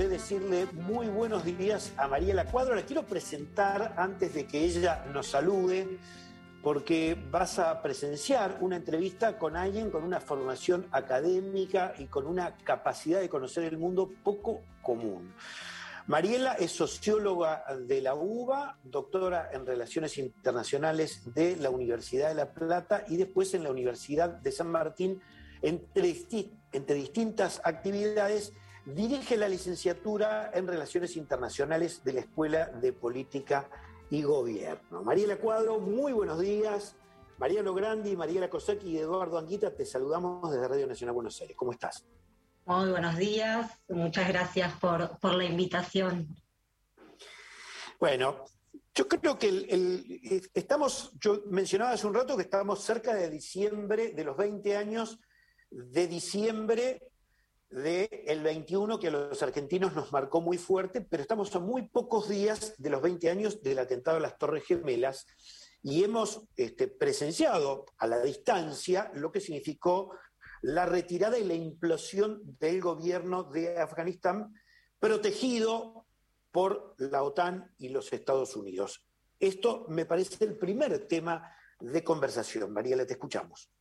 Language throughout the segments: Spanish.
decirle muy buenos días a Mariela Cuadro. La quiero presentar antes de que ella nos salude, porque vas a presenciar una entrevista con alguien con una formación académica y con una capacidad de conocer el mundo poco común. Mariela es socióloga de la UBA, doctora en Relaciones Internacionales de la Universidad de La Plata y después en la Universidad de San Martín. Entre distintas actividades, dirige la licenciatura en Relaciones Internacionales de la Escuela de Política y Gobierno. Mariela Cuadro, muy buenos días. Mariano Grandi, Mariela Cosecchi y Eduardo Anguita, te saludamos desde Radio Nacional Buenos Aires. ¿Cómo estás? Muy buenos días, muchas gracias por la invitación. Bueno, yo creo que yo mencionaba hace un rato que estamos cerca de diciembre, de los 20 años de diciembre del 21, que a los argentinos nos marcó muy fuerte, pero estamos a muy pocos días de los 20 años del atentado a las Torres Gemelas y hemos presenciado a la distancia lo que significó la retirada y la implosión del gobierno de Afganistán, protegido por la OTAN y los Estados Unidos. Esto me parece el primer tema de conversación. Mariela, te escuchamos.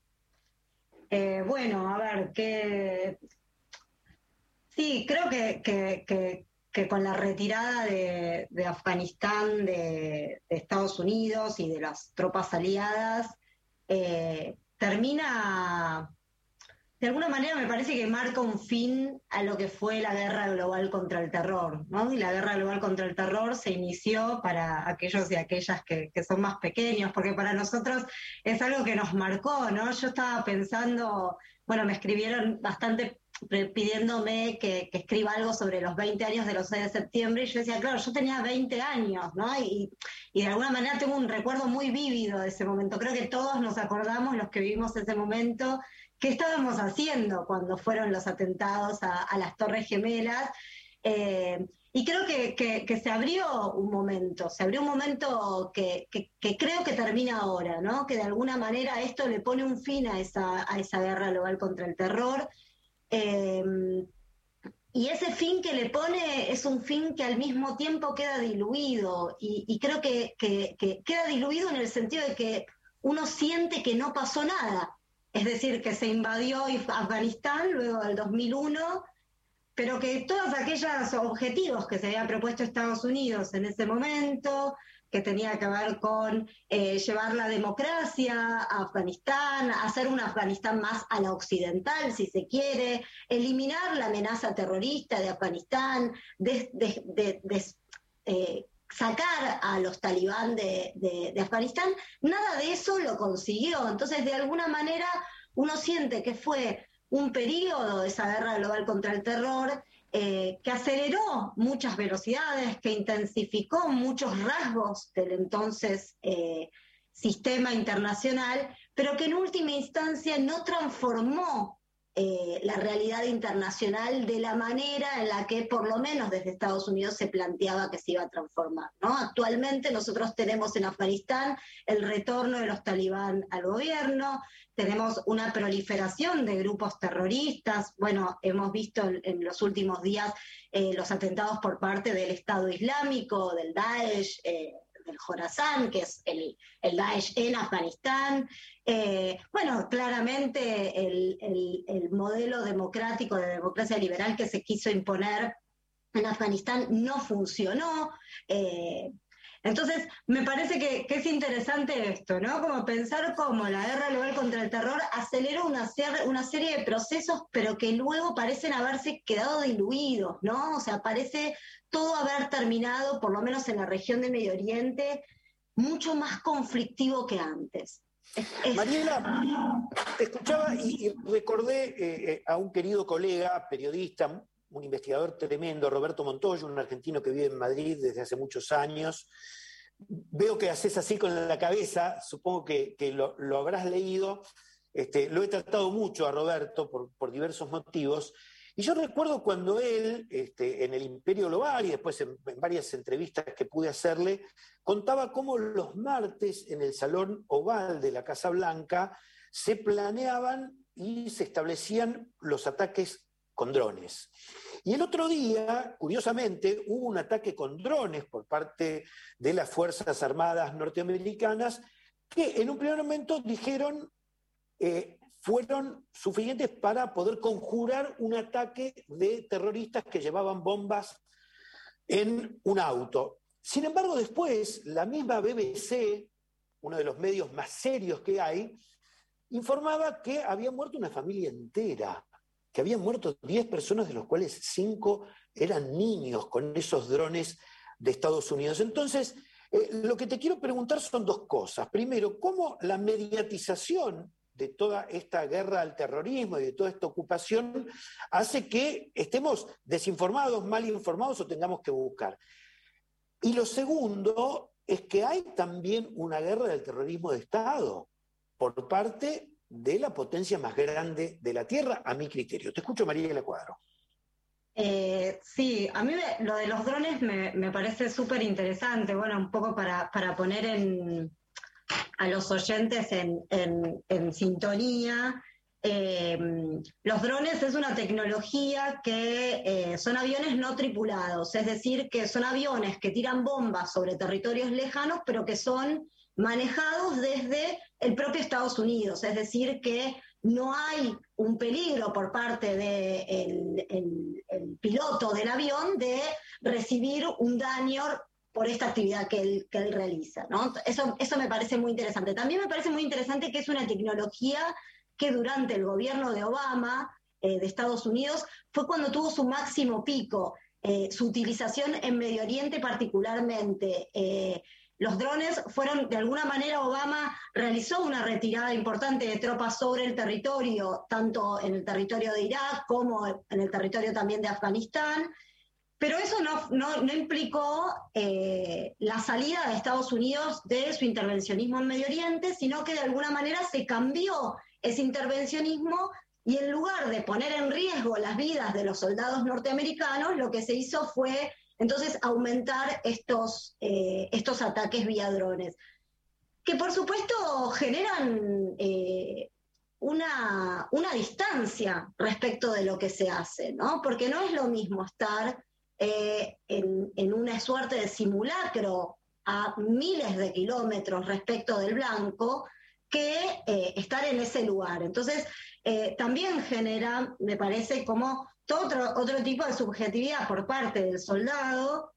Bueno, a ver, sí, creo que con la retirada de Afganistán de Estados Unidos y de las tropas aliadas, termina, de alguna manera me parece que marca un fin a lo que fue la guerra global contra el terror, ¿no? Y la guerra global contra el terror se inició para aquellos y aquellas que son más pequeños, porque para nosotros es algo que nos marcó, ¿no? Yo estaba pensando, bueno, me escribieron bastante pidiéndome que escriba algo sobre los 20 años de los 6 de septiembre, y yo decía, claro, yo tenía 20 años, ¿no? Y de alguna manera tengo un recuerdo muy vívido de ese momento. Creo que todos nos acordamos, los que vivimos ese momento, qué estábamos haciendo cuando fueron los atentados a las Torres Gemelas. Y creo que se abrió un momento que creo que termina ahora, ¿no? Que de alguna manera esto le pone un fin a esa guerra global contra el terror. Y ese fin que le pone es un fin que al mismo tiempo queda diluido, y creo que queda diluido en el sentido de que uno siente que no pasó nada. Es decir, que se invadió Afganistán luego del 2001, pero que todos aquellos objetivos que se había propuesto Estados Unidos en ese momento, que tenía que ver con llevar la democracia a Afganistán, hacer un Afganistán más a la occidental, si se quiere, eliminar la amenaza terrorista de Afganistán, sacar a los talibán de Afganistán, nada de eso lo consiguió. Entonces, de alguna manera, uno siente que fue un periodo de esa guerra global contra el terror que aceleró muchas velocidades, que intensificó muchos rasgos del entonces sistema internacional, pero que en última instancia no transformó la realidad internacional de la manera en la que por lo menos desde Estados Unidos se planteaba que se iba a transformar, ¿no? Actualmente nosotros tenemos en Afganistán el retorno de los talibán al gobierno, tenemos una proliferación de grupos terroristas. Bueno, hemos visto en los últimos días los atentados por parte del Estado Islámico, del Daesh, del Jorazán, que es el Daesh en Afganistán. Bueno, claramente el modelo democrático de democracia liberal que se quiso imponer en Afganistán no funcionó. Entonces, me parece que es interesante esto, ¿no? Como pensar cómo la guerra global contra el terror aceleró una serie de procesos, pero que luego parecen haberse quedado diluidos, ¿no? O sea, parece todo haber terminado, por lo menos en la región de Medio Oriente, mucho más conflictivo que antes. Mariela, te escuchaba y recordé a un querido colega, periodista, un investigador tremendo, Roberto Montoyo, un argentino que vive en Madrid desde hace muchos años. Veo que haces así con la cabeza, supongo que lo habrás leído. Lo he tratado mucho a Roberto por diversos motivos. Y yo recuerdo cuando él, en el Imperio Global y después en varias entrevistas que pude hacerle, contaba cómo los martes en el Salón Oval de la Casa Blanca se planeaban y se establecían los ataques con drones. Y el otro día, curiosamente, hubo un ataque con drones por parte de las Fuerzas Armadas norteamericanas que en un primer momento dijeron fueron suficientes para poder conjurar un ataque de terroristas que llevaban bombas en un auto. Sin embargo, después, la misma BBC, uno de los medios más serios que hay, informaba que había muerto una familia entera, que habían muerto 10 personas, de los cuales 5 eran niños con esos drones de Estados Unidos. Entonces, lo que te quiero preguntar son dos cosas. Primero, ¿cómo la mediatización de toda esta guerra al terrorismo y de toda esta ocupación hace que estemos desinformados, mal informados o tengamos que buscar? Y lo segundo es que hay también una guerra del terrorismo de Estado por parte de la potencia más grande de la Tierra, a mi criterio. Te escucho, Mariela Cuadro. Sí, a mí lo de los drones me parece súper interesante, bueno, un poco para poner a los oyentes en sintonía. Los drones es una tecnología que son aviones no tripulados, es decir, que son aviones que tiran bombas sobre territorios lejanos, pero que son manejados desde el propio Estados Unidos, es decir, que no hay un peligro por parte del el piloto del avión de recibir un daño por esta actividad que él realiza, ¿no? Eso me parece muy interesante. También me parece muy interesante que es una tecnología que durante el gobierno de Obama, de Estados Unidos, fue cuando tuvo su máximo pico, su utilización en Medio Oriente particularmente. Los drones fueron, de alguna manera, Obama realizó una retirada importante de tropas sobre el territorio, tanto en el territorio de Irak como en el territorio también de Afganistán, pero eso no implicó la salida de Estados Unidos de su intervencionismo en Medio Oriente, sino que de alguna manera se cambió ese intervencionismo y en lugar de poner en riesgo las vidas de los soldados norteamericanos, lo que se hizo fue entonces aumentar estos ataques vía drones, que por supuesto generan una distancia respecto de lo que se hace, ¿no? Porque no es lo mismo estar en una suerte de simulacro a miles de kilómetros respecto del blanco que estar en ese lugar. Entonces, también genera, me parece, como todo otro tipo de subjetividad por parte del soldado.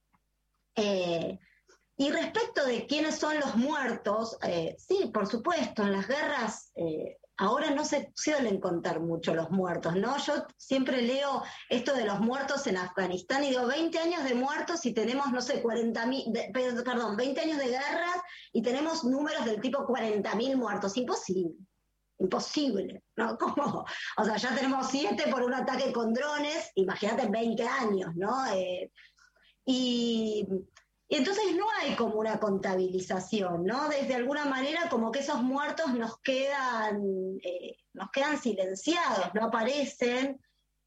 Y respecto de quiénes son los muertos, sí, por supuesto, en las guerras ahora no se suelen contar mucho los muertos, ¿no? Yo siempre leo esto de los muertos en Afganistán y digo, 20 años de muertos y tenemos, no sé, 20 años de guerras y tenemos números del tipo 40.000 muertos. Imposible, ¿no? ¿Cómo? O sea, ya tenemos 7 por un ataque con drones, imagínate 20 años, ¿no? Y entonces no hay como una contabilización, ¿no? Desde alguna manera como que esos muertos nos quedan silenciados, no aparecen.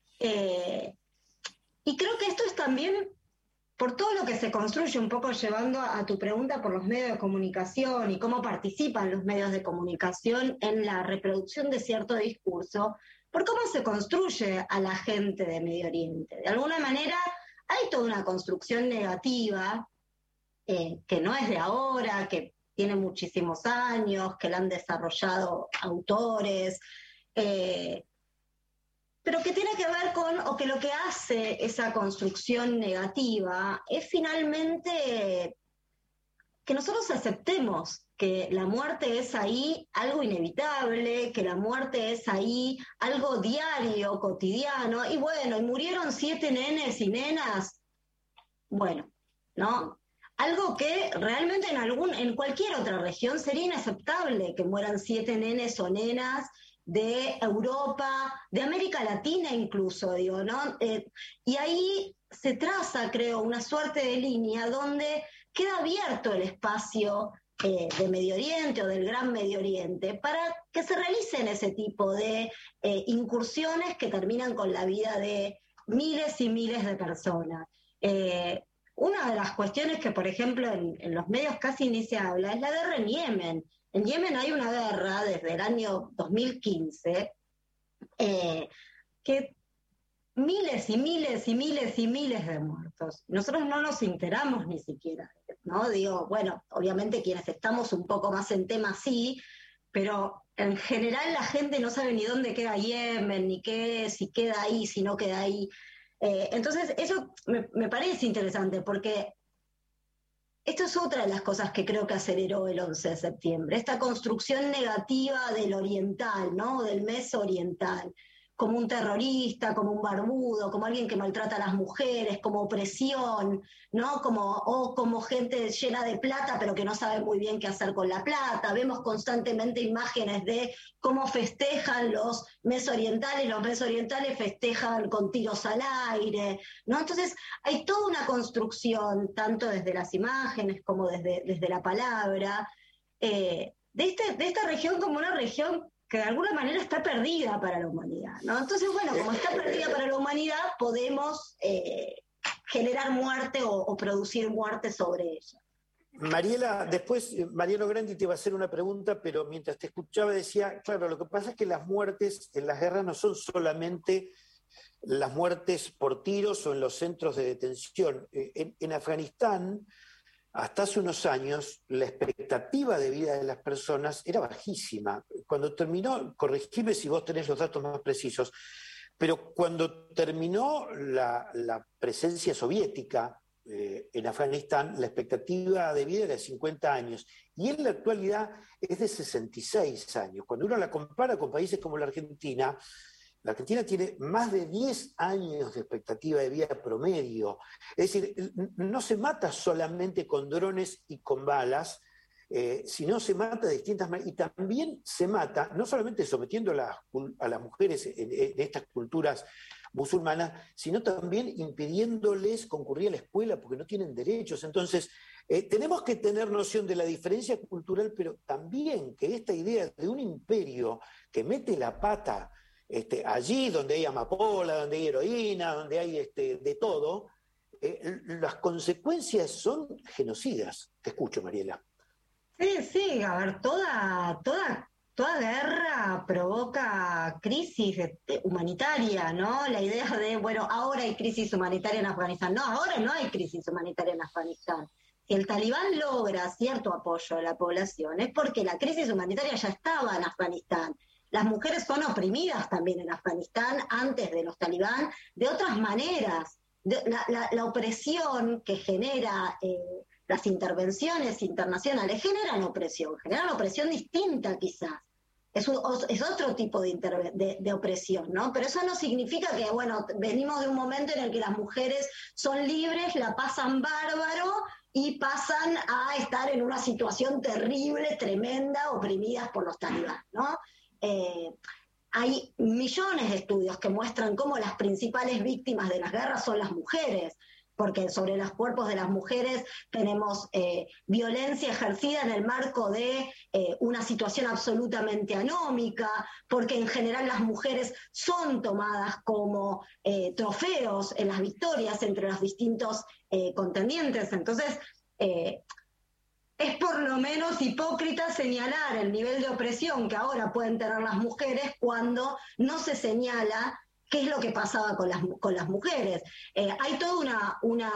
Y creo que esto es también por todo lo que se construye, un poco llevando a tu pregunta por los medios de comunicación y cómo participan los medios de comunicación en la reproducción de cierto discurso, por cómo se construye a la gente de Medio Oriente. De alguna manera hay toda una construcción negativa que no es de ahora, que tiene muchísimos años, que la han desarrollado autores, pero que tiene que ver con, o que lo que hace esa construcción negativa es finalmente que nosotros aceptemos que la muerte es ahí algo inevitable, que la muerte es ahí algo diario, cotidiano, y bueno, y murieron 7 nenes y nenas, bueno, ¿no? Algo que realmente en cualquier otra región sería inaceptable que mueran 7 nenes o nenas de Europa, de América Latina incluso, digo, ¿no? Y ahí se traza, creo, una suerte de línea donde queda abierto el espacio de Medio Oriente o del Gran Medio Oriente para que se realicen ese tipo de incursiones que terminan con la vida de miles y miles de personas. Una de las cuestiones que, por ejemplo, en los medios casi ni se habla es la guerra en Yemen. En Yemen hay una guerra desde el año 2015 que miles y miles y miles y miles de muertos. Nosotros no nos enteramos ni siquiera, ¿no? Digo, bueno, obviamente quienes estamos un poco más en tema sí, pero en general la gente no sabe ni dónde queda Yemen, ni qué, si queda ahí, si no queda ahí. Entonces, eso me parece interesante, porque esto es otra de las cosas que creo que aceleró el 11 de septiembre, esta construcción negativa del oriental, ¿no? Del mesoriental, como un terrorista, como un barbudo, como alguien que maltrata a las mujeres, como opresión, ¿no? Como gente llena de plata pero que no sabe muy bien qué hacer con la plata. Vemos constantemente imágenes de cómo festejan los mesorientales festejan con tiros al aire, ¿no? Entonces hay toda una construcción, tanto desde las imágenes como desde la palabra, de esta región como una región que de alguna manera está perdida para la humanidad, ¿no? Entonces, bueno, como está perdida para la humanidad, podemos generar muerte o producir muerte sobre ella. Mariela, después Mariano Grandi te iba a hacer una pregunta, pero mientras te escuchaba decía, claro, lo que pasa es que las muertes en las guerras no son solamente las muertes por tiros o en los centros de detención. En Afganistán, hasta hace unos años, la expectativa de vida de las personas era bajísima. Cuando terminó, corregime si vos tenés los datos más precisos, pero cuando terminó la presencia soviética en Afganistán, la expectativa de vida era de 50 años y en la actualidad es de 66 años. Cuando uno la compara con países como la Argentina tiene más de 10 años de expectativa de vida promedio. Es decir, no se mata solamente con drones y con balas, sino se mata de distintas maneras. Y también se mata, no solamente sometiendo a las mujeres en estas culturas musulmanas, sino también impidiéndoles concurrir a la escuela porque no tienen derechos. Entonces, tenemos que tener noción de la diferencia cultural, pero también que esta idea de un imperio que mete la pata allí donde hay amapola, donde hay heroína, donde hay de todo, las consecuencias son genocidas. Te escucho, Mariela. Sí, a ver, toda guerra provoca crisis humanitaria, ¿no? La idea de, bueno, ahora hay crisis humanitaria en Afganistán. No, ahora no hay crisis humanitaria en Afganistán. Si el talibán logra cierto apoyo de la población, es porque la crisis humanitaria ya estaba en Afganistán. Las mujeres son oprimidas también en Afganistán antes de los talibán de otras maneras. La opresión que genera las intervenciones internacionales generan opresión distinta quizás. Es otro tipo de opresión, ¿no? Pero eso no significa que, bueno, venimos de un momento en el que las mujeres son libres, la pasan bárbaro y pasan a estar en una situación terrible, tremenda, oprimidas por los talibán, ¿no? Hay millones de estudios que muestran cómo las principales víctimas de las guerras son las mujeres, porque sobre los cuerpos de las mujeres tenemos violencia ejercida en el marco de una situación absolutamente anómica, porque en general las mujeres son tomadas como trofeos en las victorias entre los distintos contendientes. Entonces, es por lo menos hipócrita señalar el nivel de opresión que ahora pueden tener las mujeres cuando no se señala qué es lo que pasaba con las mujeres. Hay toda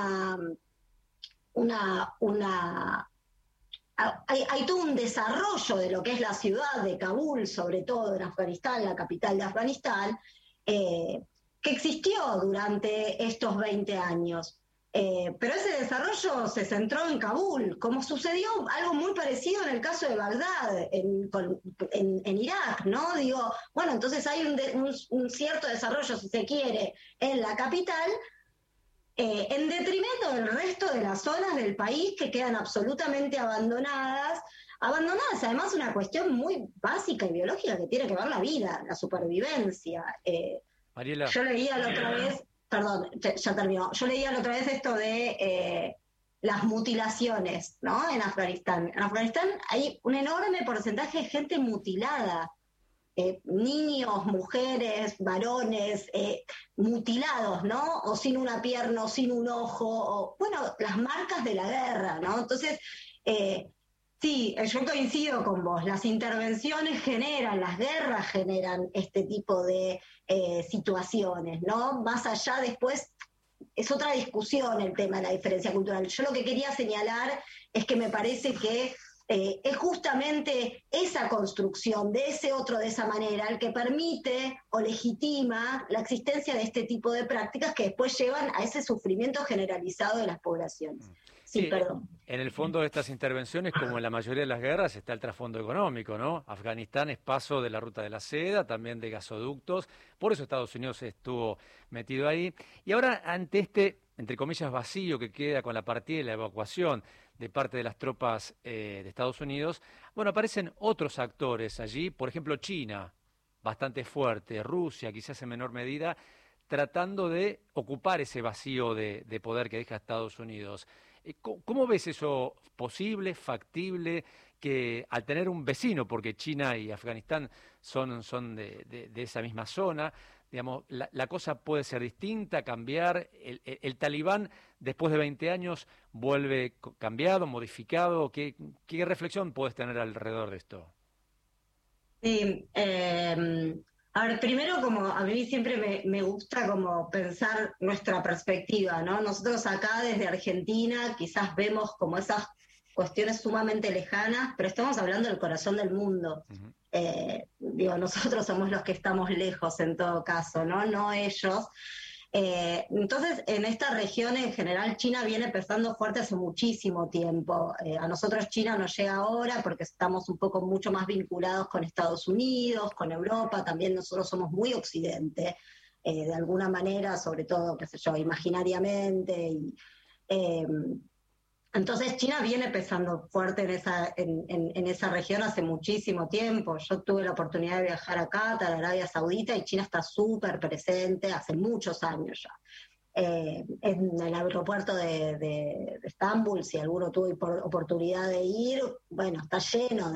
hay todo un desarrollo de lo que es la ciudad de Kabul, sobre todo en Afganistán, la capital de Afganistán, que existió durante estos 20 años. Pero ese desarrollo se centró en Kabul, como sucedió algo muy parecido en el caso de Bagdad, en Irak, ¿no? Digo, bueno, entonces hay un cierto desarrollo, si se quiere, en la capital, en detrimento del resto de las zonas del país que quedan absolutamente abandonadas, además una cuestión muy básica y biológica que tiene que ver la vida, la supervivencia. Mariela. Yo leía la otra vez... Perdón, ya terminó. Yo leía la otra vez esto de las mutilaciones, ¿no? En Afganistán. En Afganistán hay un enorme porcentaje de gente mutilada. Niños, mujeres, varones, mutilados, ¿no? O sin una pierna, o sin un ojo, o, bueno, las marcas de la guerra, ¿no? Entonces, Sí, yo coincido con vos. Las intervenciones generan, las guerras generan este tipo de situaciones, ¿no? Más allá después, es otra discusión el tema de la diferencia cultural. Yo lo que quería señalar es que me parece que es justamente esa construcción de ese otro de esa manera el que permite o legitima la existencia de este tipo de prácticas que después llevan a ese sufrimiento generalizado de las poblaciones. Sí, Sí, perdón. en el fondo de estas intervenciones, como en la mayoría de las guerras, está el trasfondo económico, ¿no? Afganistán es paso de la ruta de la seda, también de gasoductos, por eso Estados Unidos estuvo metido ahí. Y ahora, ante este, entre comillas, vacío que queda con la partida y la evacuación de parte de las tropas de Estados Unidos, bueno, aparecen otros actores allí, por ejemplo, China, bastante fuerte, Rusia, quizás en menor medida, tratando de ocupar ese vacío de poder que deja Estados Unidos. ¿Cómo ves eso posible, factible, que al tener un vecino, porque China y Afganistán son de esa misma zona, digamos, la cosa puede ser distinta, cambiar? El Talibán, después de 20 años, vuelve cambiado, modificado? ¿Qué reflexión puedes tener alrededor de esto? Sí, a ver, primero como a mí siempre me gusta como pensar nuestra perspectiva, ¿no? Nosotros acá desde Argentina quizás vemos como esas cuestiones sumamente lejanas, pero estamos hablando del corazón del mundo. Ujú. Digo, nosotros somos los que estamos lejos en todo caso, ¿no? No ellos. Entonces, en esta región en general, China viene pesando fuerte hace muchísimo tiempo. A nosotros China nos llega ahora porque estamos un poco mucho más vinculados con Estados Unidos, con Europa, también nosotros somos muy occidente, de alguna manera, sobre todo, qué sé yo, imaginariamente. Eh, entonces China viene pesando fuerte en esa región hace muchísimo tiempo. Yo tuve la oportunidad de viajar a Qatar, a Arabia Saudita, y China está súper presente hace muchos años ya. En el aeropuerto de Estambul, si alguno tuvo oportunidad de ir, bueno, está lleno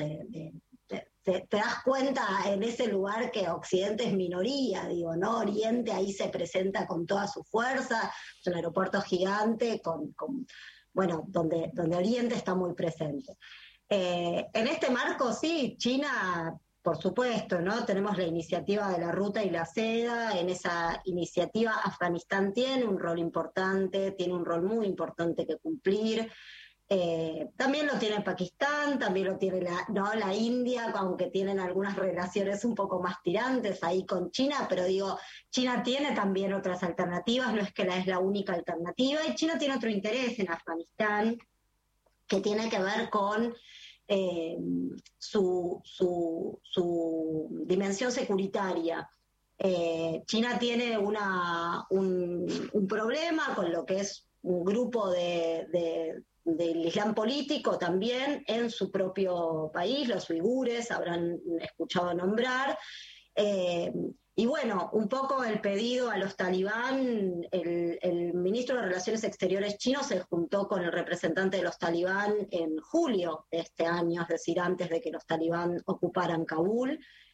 te das cuenta en ese lugar que Occidente es minoría, digo, ¿no? Oriente ahí se presenta con toda su fuerza, es un aeropuerto gigante bueno, donde Oriente está muy presente. En este marco, sí, China, por supuesto, ¿no? Tenemos la iniciativa de la ruta y la seda. En esa iniciativa Afganistán tiene un rol importante, tiene un rol muy importante que cumplir. También lo tiene Pakistán, también lo tiene la India, aunque tienen algunas relaciones un poco más tirantes ahí con China, pero digo, China tiene también otras alternativas, no es que es la única alternativa, y China tiene otro interés en Afganistán que tiene que ver con eh, su dimensión securitaria. China tiene un problema con lo que es un grupo del Islam político también en su propio país, los uigures, habrán escuchado nombrar. Eh, y bueno, un poco el pedido a los talibán, el ministro de Relaciones Exteriores chino se juntó con el representante de los talibán en julio de este año, es decir, antes de que los talibán ocuparan Kabul.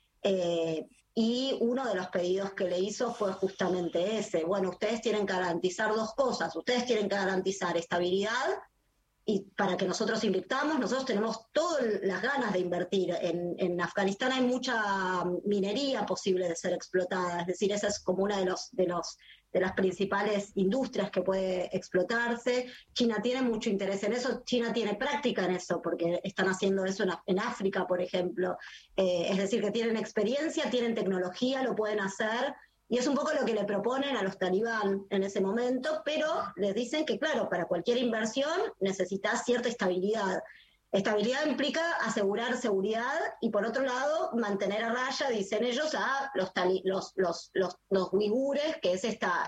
Y uno de los pedidos que le hizo fue justamente ese. Bueno, ustedes tienen que garantizar dos cosas. Ustedes tienen que garantizar estabilidad y para que nosotros invirtamos. Nosotros tenemos todas las ganas de invertir. En Afganistán hay mucha minería posible de ser explotada, es decir, esa es como una de las principales industrias que puede explotarse. China tiene mucho interés en eso, China tiene práctica en eso, porque están haciendo eso en África, por ejemplo. Es decir, que tienen experiencia, tienen tecnología, lo pueden hacer. Y es un poco lo que le proponen a los talibán en ese momento, pero les dicen que, claro, para cualquier inversión necesitas cierta estabilidad. Estabilidad implica asegurar seguridad y, por otro lado, mantener a raya, dicen ellos, a los uigures, que es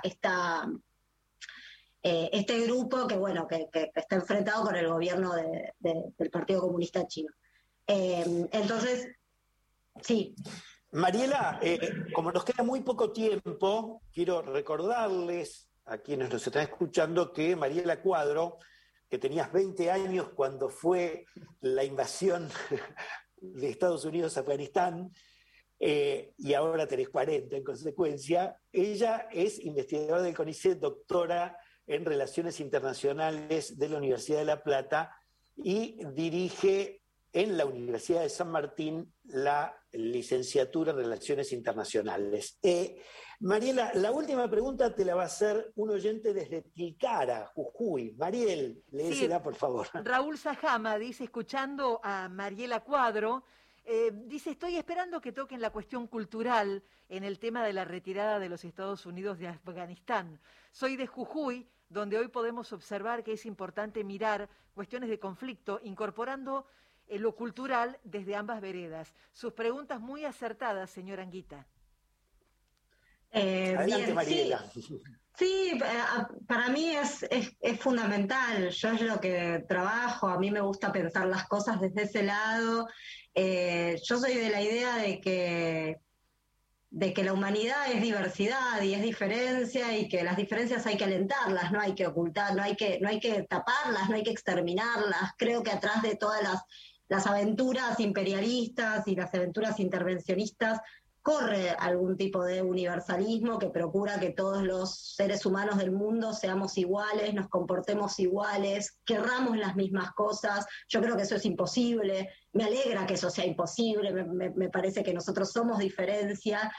este grupo que, bueno, que está enfrentado con el gobierno del Partido Comunista Chino. Entonces, sí. Mariela, como nos queda muy poco tiempo, quiero recordarles a quienes nos están escuchando que Mariela Cuadro, que tenías 20 años cuando fue la invasión de Estados Unidos a Afganistán, y ahora tenés 40 en consecuencia, ella es investigadora del CONICET, doctora en Relaciones Internacionales de la Universidad de La Plata, y dirige en la Universidad de San Martín la licenciatura en Relaciones Internacionales. Mariela, la última pregunta te la va a hacer un oyente desde Tilcara, Jujuy. Mariel, léesela, por favor. Raúl Sajama dice, escuchando a Mariela Cuadro, dice, estoy esperando que toquen la cuestión cultural en el tema de la retirada de los Estados Unidos de Afganistán. Soy de Jujuy, donde hoy podemos observar que es importante mirar cuestiones de conflicto, incorporando lo cultural desde ambas veredas. Sus preguntas muy acertadas, señora Anguita. Adelante, bien, Mariela. Sí, para mí es fundamental. Yo es lo que trabajo, a mí me gusta pensar las cosas desde ese lado. Yo soy de la idea de que la humanidad es diversidad y es diferencia, y que las diferencias hay que alentarlas, no hay que ocultar, no hay que taparlas, no hay que exterminarlas. Creo que atrás de todas las aventuras imperialistas y las aventuras intervencionistas corre algún tipo de universalismo que procura que todos los seres humanos del mundo seamos iguales, nos comportemos iguales, querramos las mismas cosas. Yo creo que eso es imposible, me alegra que eso sea imposible, me parece que nosotros somos diferencia,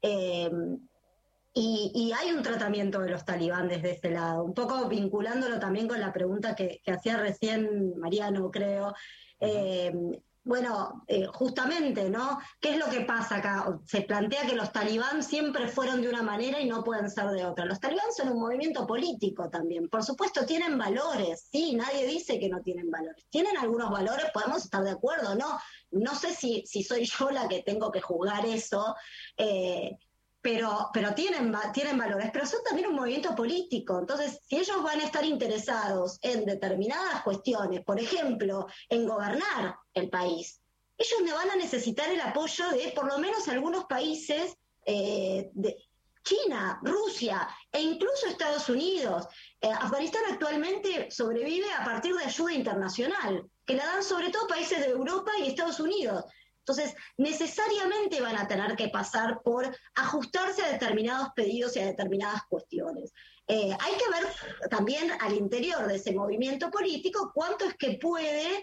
y hay un tratamiento de los talibán desde ese lado, un poco vinculándolo también con la pregunta que hacía recién Mariano, creo. Justamente, ¿no? ¿Qué es lo que pasa acá? Se plantea que los talibán siempre fueron de una manera y no pueden ser de otra. Los talibán son un movimiento político también. Por supuesto, tienen valores, sí, nadie dice que no tienen valores. Tienen algunos valores, podemos estar de acuerdo, ¿no? No sé si soy yo la que tengo que juzgar eso, pero tienen valores, pero son también un movimiento político. Entonces, si ellos van a estar interesados en determinadas cuestiones, por ejemplo, en gobernar el país, ellos van a necesitar el apoyo de por lo menos algunos países, de China, Rusia e incluso Estados Unidos. Afganistán actualmente sobrevive a partir de ayuda internacional, que la dan sobre todo países de Europa y Estados Unidos. Entonces, necesariamente van a tener que pasar por ajustarse a determinados pedidos y a determinadas cuestiones. Hay que ver también al interior de ese movimiento político cuánto es que puede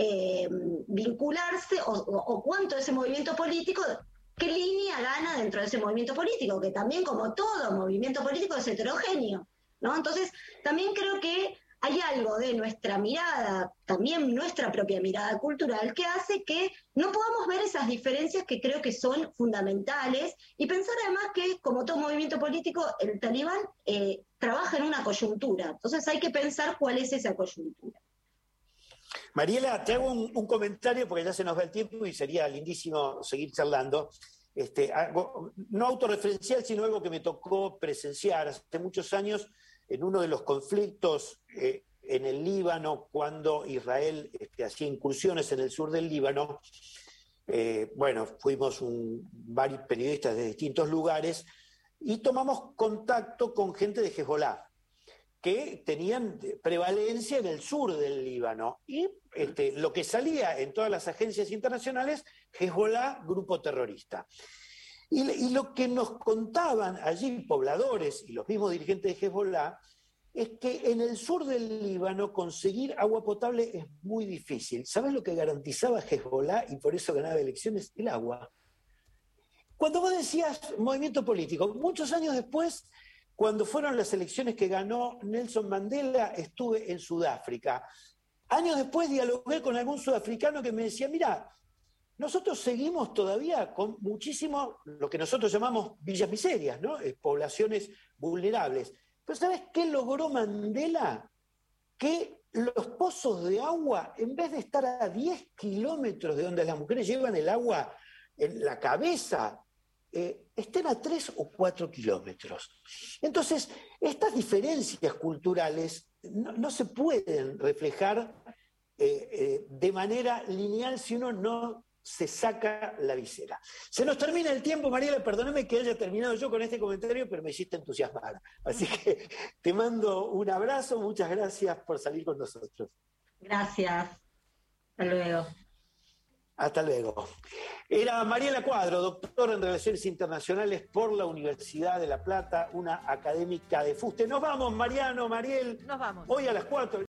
vincularse o cuánto ese movimiento político, qué línea gana dentro de ese movimiento político, que también, como todo movimiento político, es heterogéneo, ¿no? Entonces, también creo que hay algo de nuestra mirada, también nuestra propia mirada cultural, que hace que no podamos ver esas diferencias que creo que son fundamentales, y pensar además que, como todo movimiento político, el talibán trabaja en una coyuntura. Entonces hay que pensar cuál es esa coyuntura. Mariela, te hago un comentario porque ya se nos va el tiempo y sería lindísimo seguir charlando. Algo, no autorreferencial, sino algo que me tocó presenciar hace muchos años en uno de los conflictos en el Líbano, cuando Israel hacía incursiones en el sur del Líbano. Fuimos varios periodistas de distintos lugares y tomamos contacto con gente de Hezbolá, que tenían prevalencia en el sur del Líbano. Y lo que salía en todas las agencias internacionales, Hezbolá, grupo terrorista. Y lo que nos contaban allí pobladores y los mismos dirigentes de Hezbolá es que en el sur del Líbano conseguir agua potable es muy difícil. ¿Sabes lo que garantizaba Hezbolá y por eso ganaba elecciones? El agua. Cuando vos decías movimiento político, muchos años después, cuando fueron las elecciones que ganó Nelson Mandela, estuve en Sudáfrica. Años después dialogué con algún sudafricano que me decía, mira, nosotros seguimos todavía con muchísimo lo que nosotros llamamos villas miserias, ¿no? Poblaciones vulnerables. Pero ¿sabes qué logró Mandela? Que los pozos de agua, en vez de estar a 10 kilómetros de donde las mujeres llevan el agua en la cabeza, estén a 3 o 4 kilómetros. Entonces, estas diferencias culturales no se pueden reflejar de manera lineal si uno no se saca la visera. Se nos termina el tiempo, Mariela, perdóname que haya terminado yo con este comentario, pero me hiciste entusiasmar. Así que te mando un abrazo, muchas gracias por salir con nosotros. Gracias. Hasta luego. Hasta luego. Era Mariela Cuadro, doctora en Relaciones Internacionales por la Universidad de La Plata, una académica de fuste. Nos vamos, Mariano, Mariel. Nos vamos. Hoy a las 4.